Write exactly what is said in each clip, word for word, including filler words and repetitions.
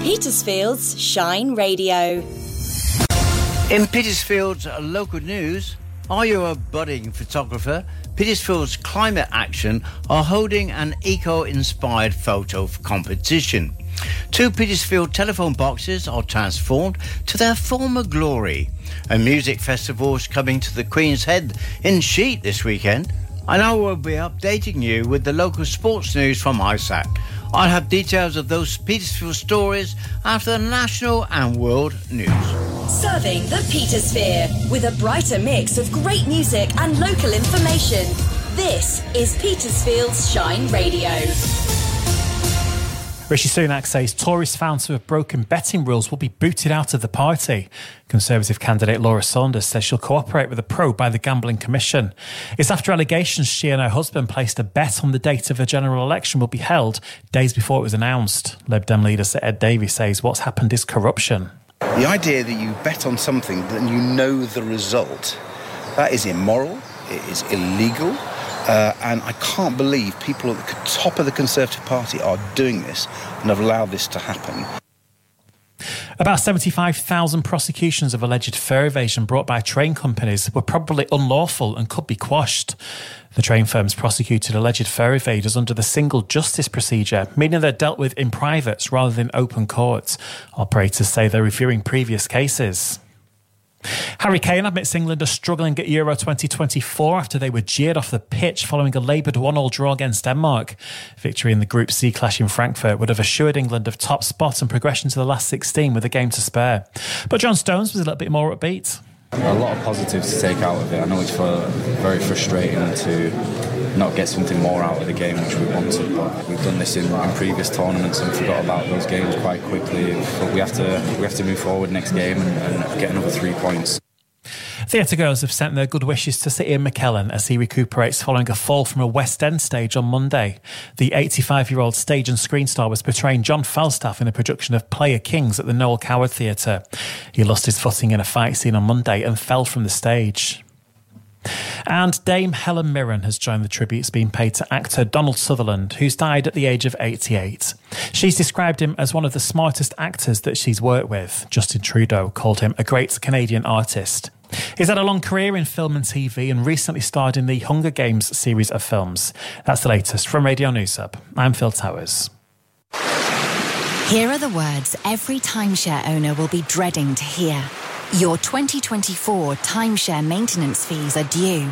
Petersfield's Shine Radio. In Petersfield's local news, are you a budding photographer? Petersfield's Climate Action are holding an eco-inspired photo competition. Two Petersfield telephone boxes are transformed to their former glory. A music festival is coming to the Queen's Head in Sheet this weekend. And I will be updating you with the local sports news from I S A C. I'll have details of those Petersfield stories after the national and world news. Serving the Petersphere with a brighter mix of great music and local information. This is Petersfield's Shine Radio. Rishi Sunak says Tories found to have broken betting rules will be booted out of the party. Conservative candidate Laura Saunders says she'll cooperate with a probe by the Gambling Commission. It's after allegations she and her husband placed a bet on the date of a general election will be held days before it was announced. Lib Dem leader Sir Ed Davey says what's happened is corruption. The idea that you bet on something and you know the result, that is immoral, it is illegal. Uh, and I can't believe people at the top of the Conservative Party are doing this and have allowed this to happen. About seventy-five thousand prosecutions of alleged fare evasion brought by train companies were probably unlawful and could be quashed. The train firms prosecuted alleged fare evaders under the single justice procedure, meaning they're dealt with in private rather than open courts. Operators say they're reviewing previous cases. Harry Kane admits England are struggling at Euro twenty twenty-four after they were jeered off the pitch following a laboured one-all draw against Denmark. Victory in the Group C clash in Frankfurt would have assured England of top spot and progression to the last sixteen with a game to spare. But John Stones was a little bit more upbeat. A lot of positives to take out of it. I know it's for very frustrating to not get something more out of the game which we wanted, but we've done this in, in previous tournaments and forgot about those games quite quickly. But we have to we have to move forward next game and, and get another three points. Theatre goers have sent their good wishes to Sir Ian McKellen as he recuperates following a fall from a West End stage on Monday. The eighty-five-year-old stage and screen star was portraying John Falstaff in a production of Player Kings at the Noel Coward Theatre. He lost his footing in a fight scene on Monday and fell from the stage. And Dame Helen Mirren has joined the tributes being paid to actor Donald Sutherland, who's died at the age of eighty-eight. She's described him as one of the smartest actors that she's worked with. Justin Trudeau called him a great Canadian artist. He's had a long career in film and T V and recently starred in the Hunger Games series of films. That's the latest from Radio News Hub. I'm Phil Towers. Here are the words every timeshare owner will be dreading to hear. Your twenty twenty-four timeshare maintenance fees are due.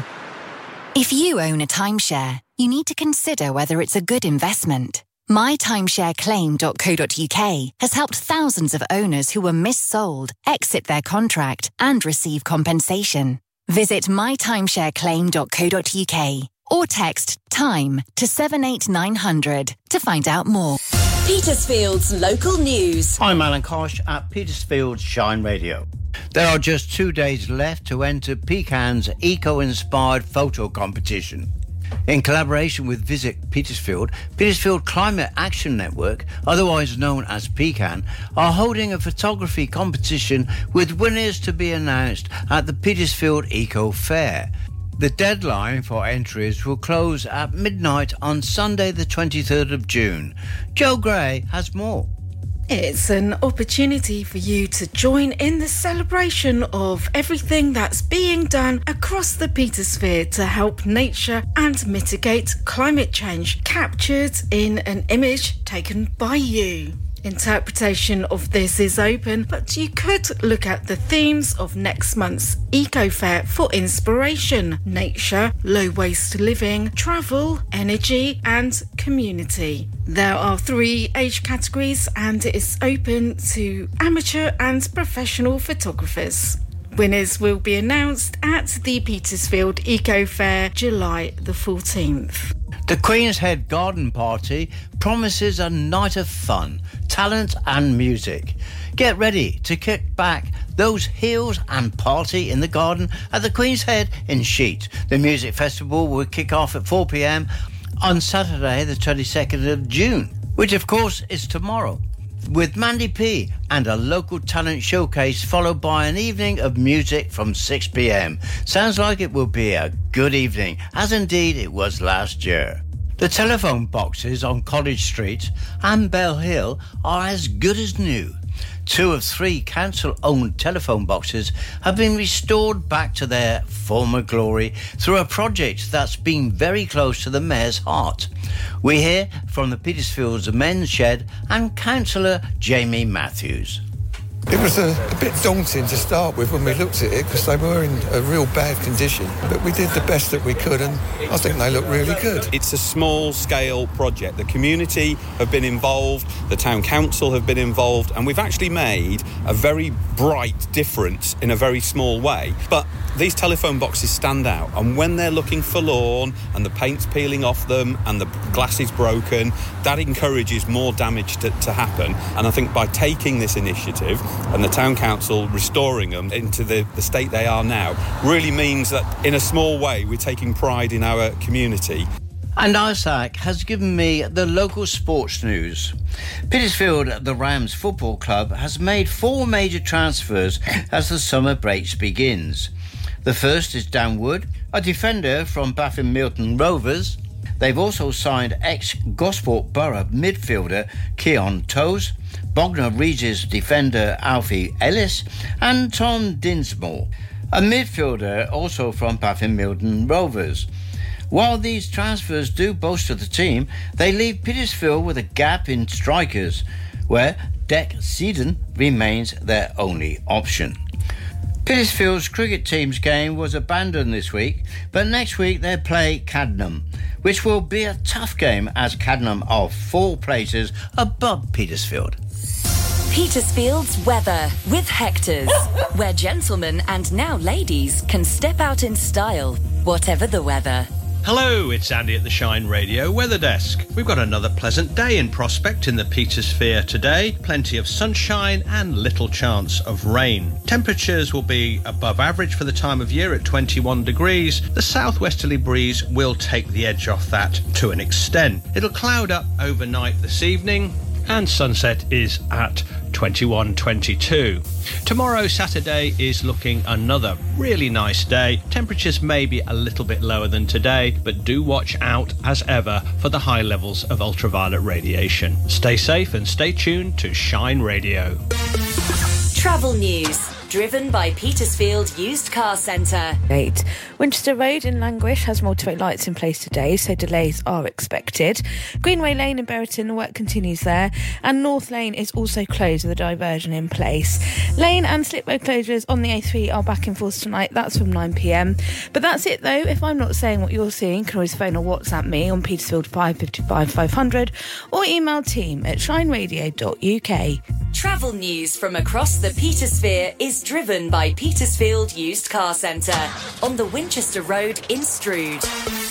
If you own a timeshare, you need to consider whether it's a good investment. my timeshare claim dot co dot uk has helped thousands of owners who were missold exit their contract and receive compensation. Visit my timeshare claim dot co dot uk or text TIME to seven eight nine hundred to find out more. Petersfield's local news. I'm Alan Kosh at Petersfield's Shine Radio. There are just two days left to enter Pecan's eco-inspired photo competition. In collaboration with Visit Petersfield, Petersfield Climate Action Network, otherwise known as Pecan, are holding a photography competition with winners to be announced at the Petersfield Eco Fair. The deadline for entries will close at midnight on Sunday the twenty-third of June. Joe Gray has more. It's an opportunity for you to join in the celebration of everything that's being done across the Petersphere to help nature and mitigate climate change, captured in an image taken by you. Interpretation of this is open, but you could look at the themes of next month's Eco Fair for inspiration: nature, low waste living, travel, energy and community. There are three age categories and it is open to amateur and professional photographers. Winners will be announced at the Petersfield Eco Fair July the fourteenth. The Queen's Head Garden Party promises a night of fun, talent and music. Get ready to kick back those heels and party in the garden at the Queen's Head in Sheet. The music festival will kick off at four p.m. on Saturday the twenty-second of June, which of course is tomorrow, with Mandy P and a local talent showcase followed by an evening of music from six p.m. Sounds like it will be a good evening, as indeed it was last year. The telephone boxes on College Street and Bell Hill are as good as new. Two of three council-owned telephone boxes have been restored back to their former glory through a project that's been very close to the Mayor's heart. We hear from the Petersfield's Men's Shed and Councillor Jamie Matthews. It was a, a bit daunting to start with when we looked at it because they were in a real bad condition, but we did the best that we could and I think they look really good. It's a small-scale project. The community have been involved, the town council have been involved, and we've actually made a very bright difference in a very small way. But these telephone boxes stand out, and when they're looking forlorn and the paint's peeling off them and the glass is broken, that encourages more damage to, to happen. And I think by taking this initiative and the town council restoring them into the, the state they are now really means that in a small way we're taking pride in our community. And Isaac has given me the local sports news. Petersfield, the Rams Football Club, has made four major transfers as the summer break begins. The first is Dan Wood, a defender from Baffin Milton Rovers. They've also signed ex-Gosport Borough midfielder Keon Toes, Bognor Regis defender Alfie Ellis, and Tom Dinsmore, a midfielder also from Baffin Milton Rovers. While these transfers do bolster the team, they leave Petersfield with a gap in strikers, where Dec Seaton remains their only option. Petersfield's cricket team's game was abandoned this week, but next week they play Cadnam, which will be a tough game as Cadnam are four places above Petersfield. Petersfield's weather with Hector's, where gentlemen and now ladies can step out in style, whatever the weather. Hello, it's Andy at the Shine Radio Weather Desk. We've got another pleasant day in prospect in the Petersphere today. Plenty of sunshine and little chance of rain. Temperatures will be above average for the time of year at twenty-one degrees. The southwesterly breeze will take the edge off that to an extent. It'll cloud up overnight this evening and sunset is at twenty-one twenty-two. Tomorrow, Saturday, is looking another really nice day. Temperatures may be a little bit lower than today, but do watch out, as ever, for the high levels of ultraviolet radiation. Stay safe and stay tuned to Shine Radio. Travel news, driven by Petersfield Used Car Centre. Eight. Winchester Road in Languish has multi-way lights in place today, so delays are expected. Greenway Lane in Berriton, the work continues there, and North Lane is also closed with a diversion in place. Lane and slip road closures on the A three are back in force tonight. That's from nine p m. But that's it though. If I'm not saying what you're seeing, you can always phone or WhatsApp me on Petersfield five five five five hundred or email team at shine radio dot u k. Travel news from across the Petersphere is driven by Petersfield Used Car Centre on the Winchester Road in Strood.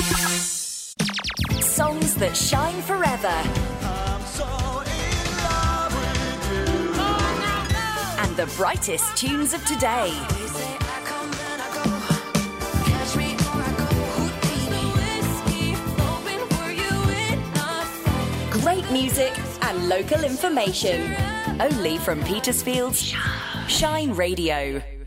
Songs that shine forever. I'm so in love with you. And the brightest tunes of today. Great music and local information. Only from Petersfield's Shine Radio.